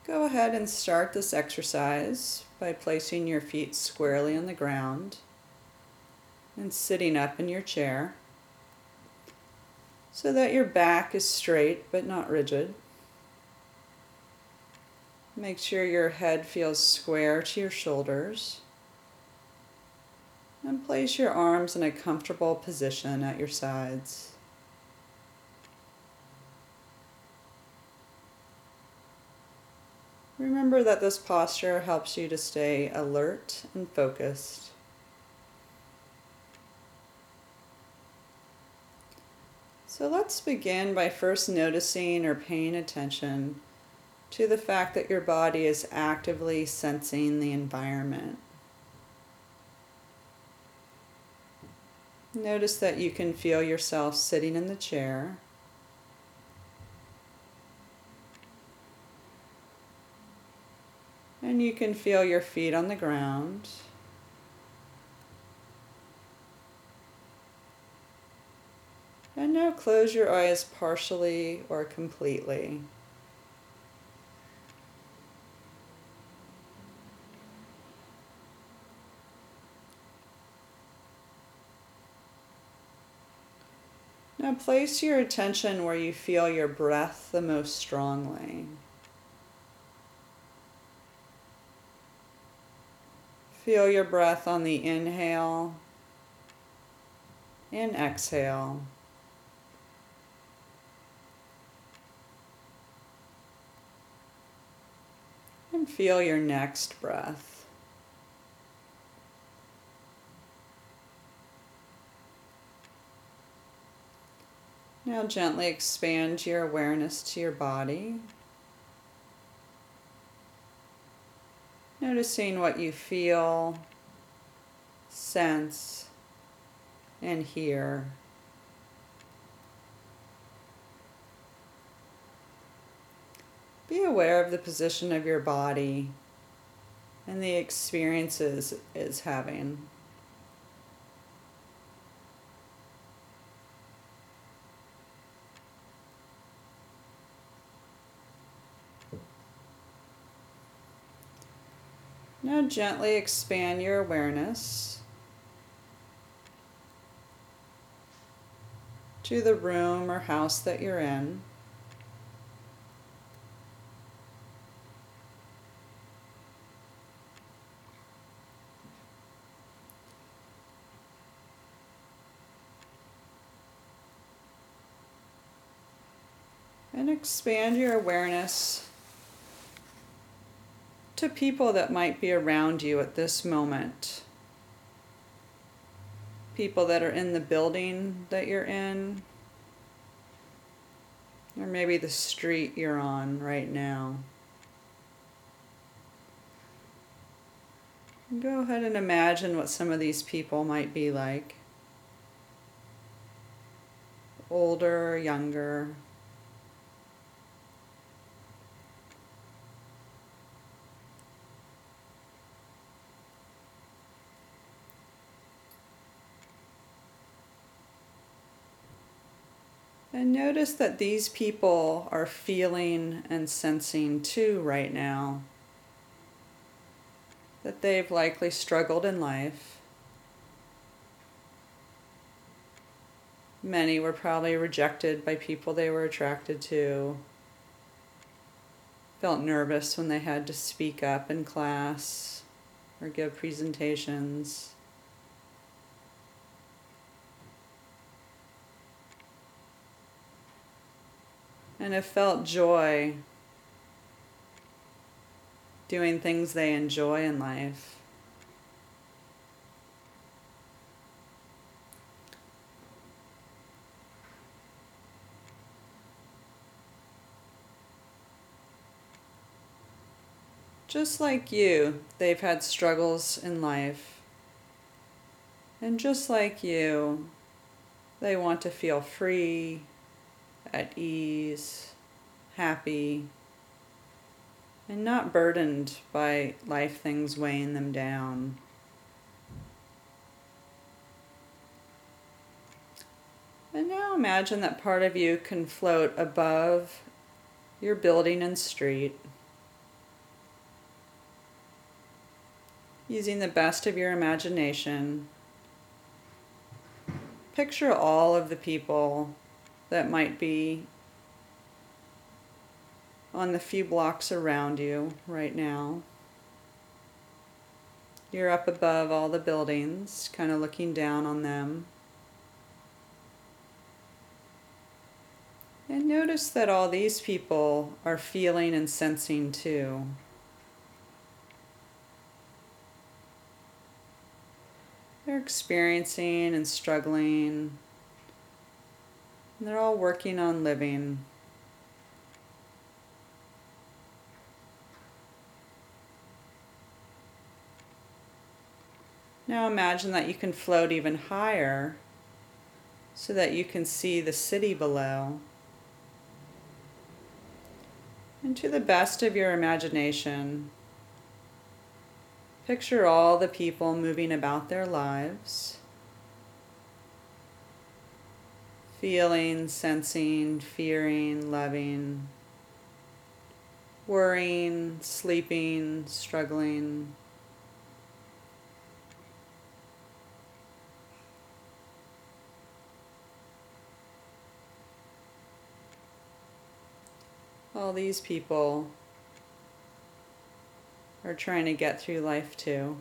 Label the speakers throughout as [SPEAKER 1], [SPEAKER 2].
[SPEAKER 1] Go ahead and start this exercise by placing your feet squarely on the ground and sitting up in your chair so that your back is straight but not rigid. Make sure your head feels square to your shoulders. And place your arms in a comfortable position at your sides. Remember that this posture helps you to stay alert and focused. So let's begin by first noticing or paying attention to the fact that your body is actively sensing the environment. Notice that you can feel yourself sitting in the chair. And you can feel your feet on the ground. And now close your eyes partially or completely. Now place your attention where you feel your breath the most strongly. Feel your breath on the inhale and exhale. And feel your next breath. Now gently expand your awareness to your body. Noticing what you feel, sense, and hear. Be aware of the position of your body and the experiences it's having. Now gently expand your awareness to the room or house that you're in. And expand your awareness to people that might be around you at this moment. People that are in the building that you're in, or maybe the street you're on right now. Go ahead and imagine what some of these people might be like. Older or younger. And notice that these people are feeling and sensing too right now. That they've likely struggled in life. Many were probably rejected by people they were attracted to. Felt nervous when they had to speak up in class or give presentations. And have felt joy doing things they enjoy in life. Just like you, they've had struggles in life. And just like you, they want to feel free, at ease, happy, and not burdened by life things weighing them down. And now imagine that part of you can float above your building and street, Using the best of your imagination, picture all of the people that might be on the few blocks around you right now. You're up above all the buildings, kind of looking down on them. And notice that all these people are feeling and sensing too. They're experiencing and struggling. And they're all working on living. Now imagine that you can float even higher so that you can see the city below. And to the best of your imagination, picture all the people moving about their lives, feeling, sensing, fearing, loving, worrying, sleeping, struggling. All these people are trying to get through life too.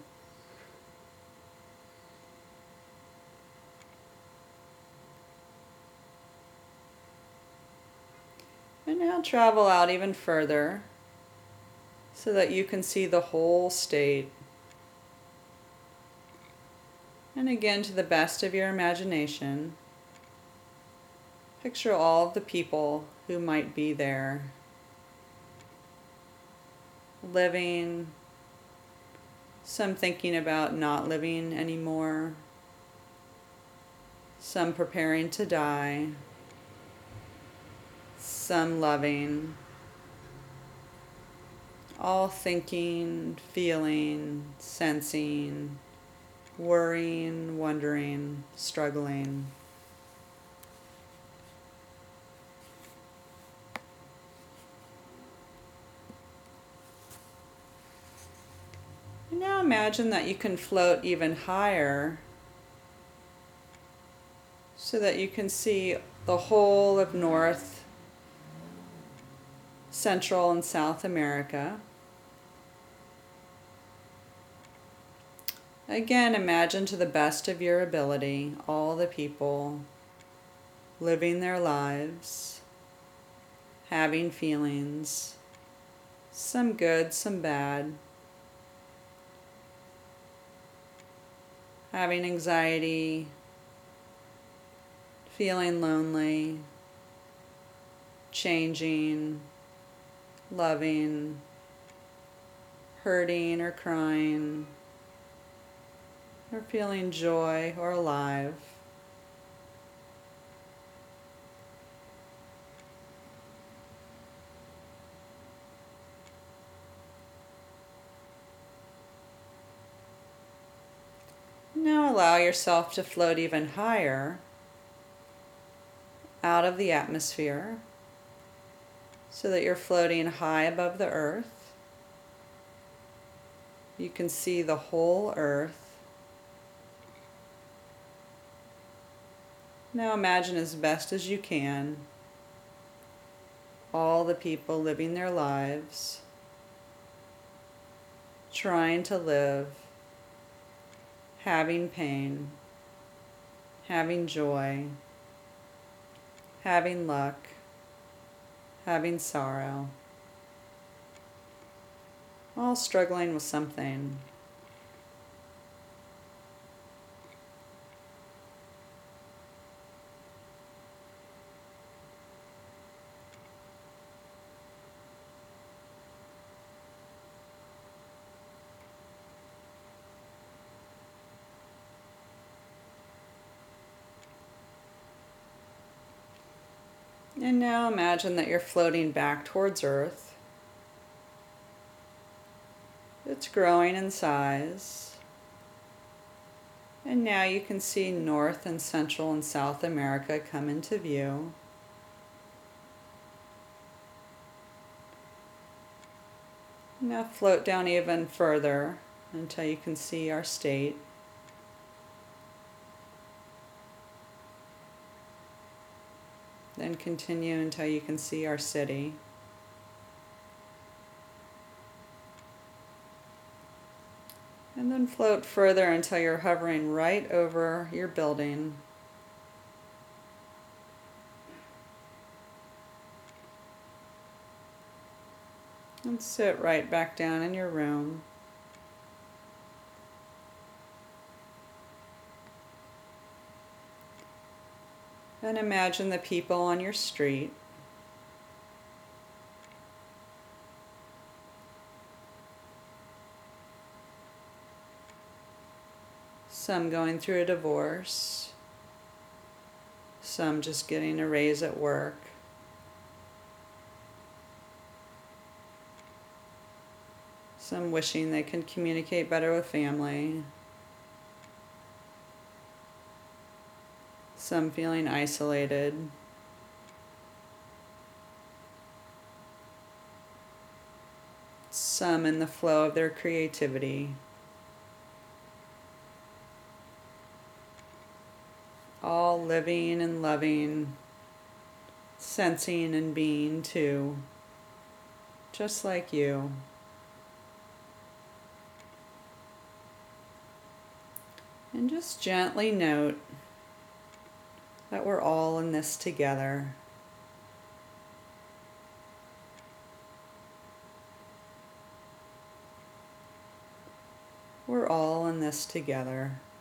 [SPEAKER 1] And now travel out even further so that you can see the whole state. And again, to the best of your imagination, picture all of the people who might be there, living, some thinking about not living anymore, some preparing to die, some loving, all thinking, feeling, sensing, worrying, wondering, struggling. And now imagine that you can float even higher so that you can see the whole of North, Central, and South America. Again, imagine to the best of your ability all the people living their lives, having feelings, some good, some bad, having anxiety, feeling lonely, changing, loving, hurting or crying, or feeling joy or alive. Now allow yourself to float even higher out of the atmosphere so that you're floating high above the earth. You can see the whole earth. Now imagine as best as you can all the people living their lives, trying to live, having pain, having joy, having luck, having sorrow, all struggling with something. And now imagine that you're floating back towards Earth. It's growing in size. And now you can see North and Central and South America come into view. Now float down even further until you can see our state. Then continue until you can see our city. And then float further until you're hovering right over your building. And sit right back down in your room. And imagine the people on your street. Some going through a divorce. Some just getting a raise at work. Some wishing they could communicate better with family. Some feeling isolated. Some in the flow of their creativity. All living and loving, sensing and being too, just like you. And just gently note that we're all in this together. We're all in this together.